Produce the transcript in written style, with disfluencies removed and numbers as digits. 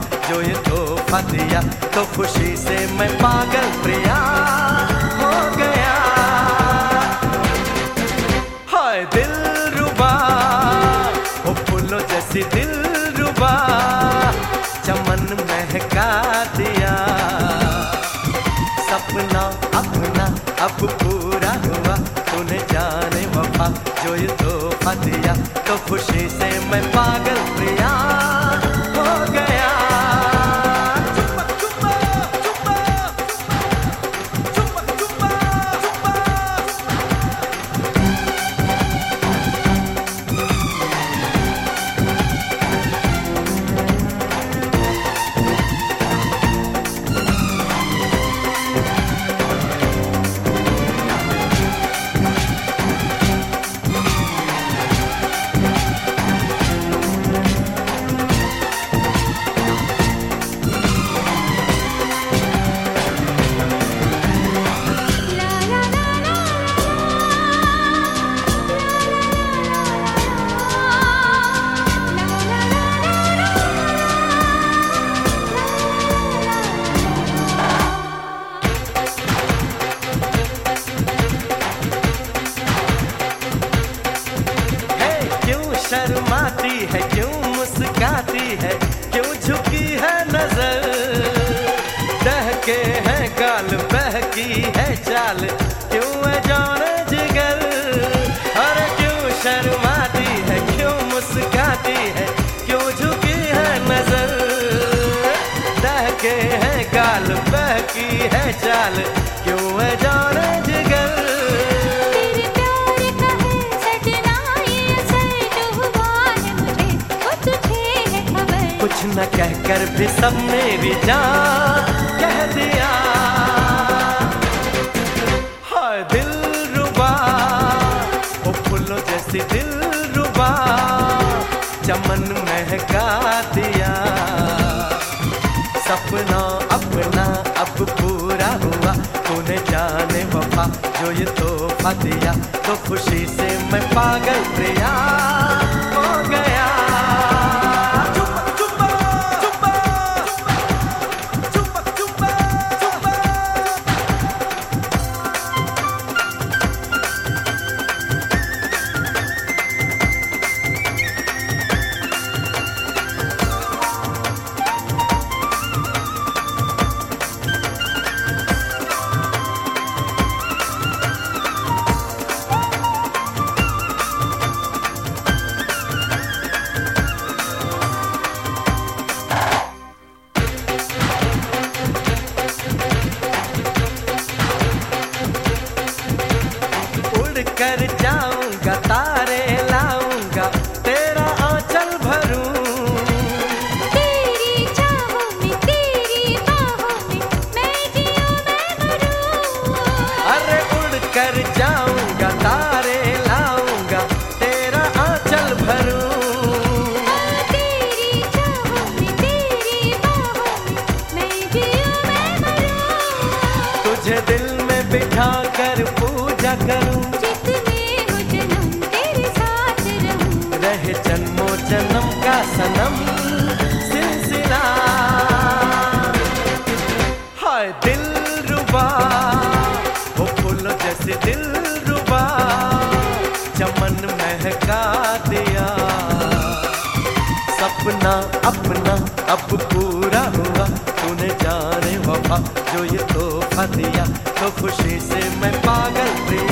जो ये तोहफा दिया, तो खुशी से मैं पागल प्रिया हो गया। हाय दिलरुबा, ओ फूलों जैसी दिलरुबा, चमन महका दिया। सपना अपना अब पूरा हुआ, तूने जाने वफा जो ये तोहफा दिया, तो खुशी से मैं पागल प्रिया हो गया। शर्माती है क्यों मुस्काती है, क्यों झुकी है नजर, दहके हैं गाल बहकी है चाल, क्यों है जाने जिगर। अरे क्यों शर्माती है क्यों मुस्काती है, क्यों झुकी है नजर, दहके हैं गाल बहकी है चाल, क्यों है जाने जिगर। कुछ न कहकर भी सब मेरी जान कह दिया। हाय दिलरुबा, ओ फूलों जैसी दिलरुबा, चमन महका दिया। सपना अपना अब पूरा हुआ, तूने जाने वफा जो ये तोहफा दिया, तो खुशी से मैं पागल प्रिया हो गया। कर जाऊंगा तारे लाऊंगा, तेरा आंचल भरूं, तेरी चाहों में तेरी बाहों में मैं जियूं मैं मरूं। अरे उड़ कर जाऊंगा तारे लाऊंगा, तेरा आंचल भरूं, तेरी चाहों में तेरी बाहों में मैं जियूं मैं मरूं। तुझे दिल में बिठा कर पूजा करूं, रहे जन्मों जन्म का सनम सिलसिला। हाय दिलरुबा, वो फूलों जैसी दिलरुबा, चमन महका दिया। सपना अपना अब पूरा हुआ, तूने जाने वफा जो ये तोहफा दिया, तो खुशी से मैं पागल प्रिया